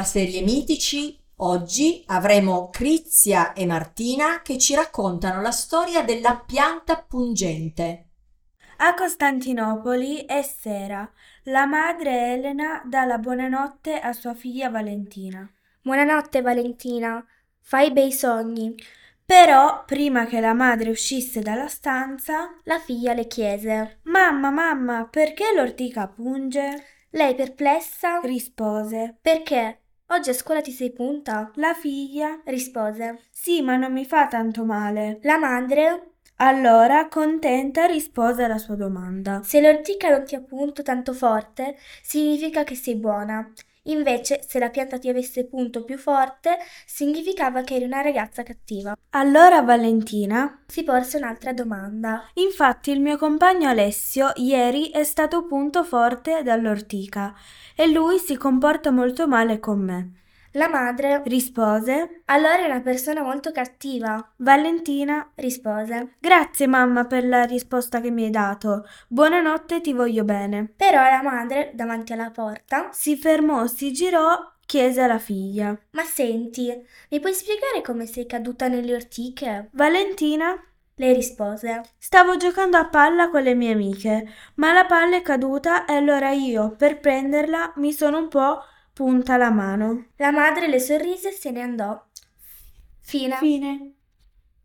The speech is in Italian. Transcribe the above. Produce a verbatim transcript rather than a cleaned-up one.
serie Mitici. Oggi avremo Crizia e Martina che ci raccontano la storia della pianta pungente. A Costantinopoli è sera. La madre Elena dà la buonanotte a sua figlia Valentina. Buonanotte Valentina, fai bei sogni. Però, prima che la madre uscisse dalla stanza, La figlia le chiese. Mamma, mamma, perché l'ortica punge? Lei perplessa Rispose. perché oggi a scuola ti sei punta? La figlia Rispose. Sì, ma non mi fa tanto male. La madre, Allora, contenta, rispose alla sua domanda. se l'ortica non ti ha punto tanto forte, significa che sei buona. Invece, se la pianta ti avesse punto più forte, significava che eri una ragazza cattiva. Allora Valentina, Si porse un'altra domanda. infatti il mio compagno Alessio ieri è stato punto forte dall'ortica e lui si comporta molto male con me. La madre, Rispose. allora è una persona molto cattiva. Valentina, Rispose. grazie mamma per la risposta che mi hai dato. Buonanotte, ti voglio bene. Però la madre, davanti alla porta, Si fermò, si girò, chiese alla figlia. ma senti, mi puoi spiegare come sei caduta nelle ortiche? Valentina, Lei rispose. stavo giocando a palla con le mie amiche, ma la palla è caduta e allora io, per prenderla, mi sono un po' punta la mano. La madre le sorrise e se ne andò. Fine. Fine.